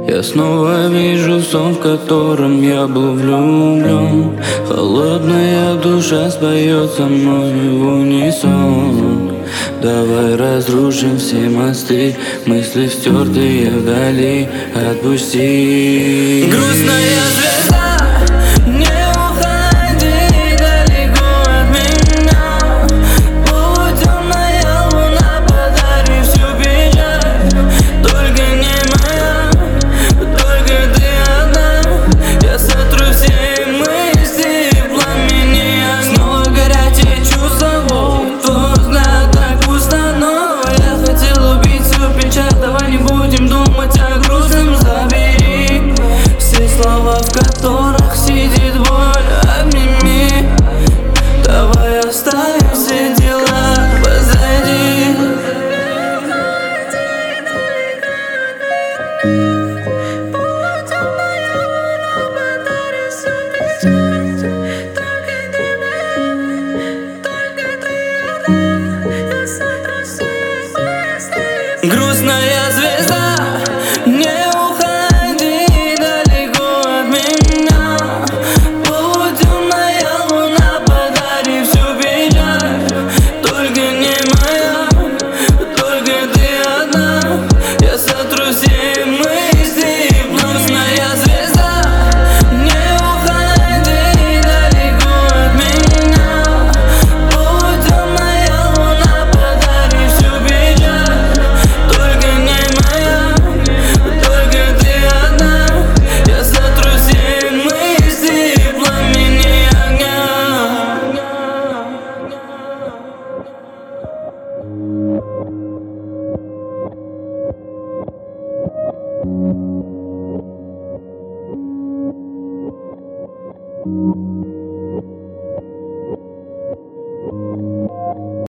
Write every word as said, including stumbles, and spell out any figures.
Я снова вижу сон, в котором я был влюблен. Холодная душа споет со мной в унисон. Давай разрушим все мосты, мысли стертые вдали, отпусти. Грустная звезда, не уходи далеко от меня. Полутемная луна, подари всю печаль. Только не моя, только ты одна. Я сотру все мысли в пламени. Снова горячие чувства, твой взгляд так пусто, но я хотел убить всю печаль. Давай не будем думать о грустном, забери все слова, в которых сидит боль, обними. Давай оставим все дела позади. Грустная звезда, не уходи далеко от меня. Полутемная луна, подари всю печаль. Только не моя, только ты одна. Я сотру все мысли. Грустная звезда, не уходи далеко от меня. Полутемная луна, подари всю печаль. Только не моя, только ты одна. Я сотру все мысли в пламени огня. Thank you.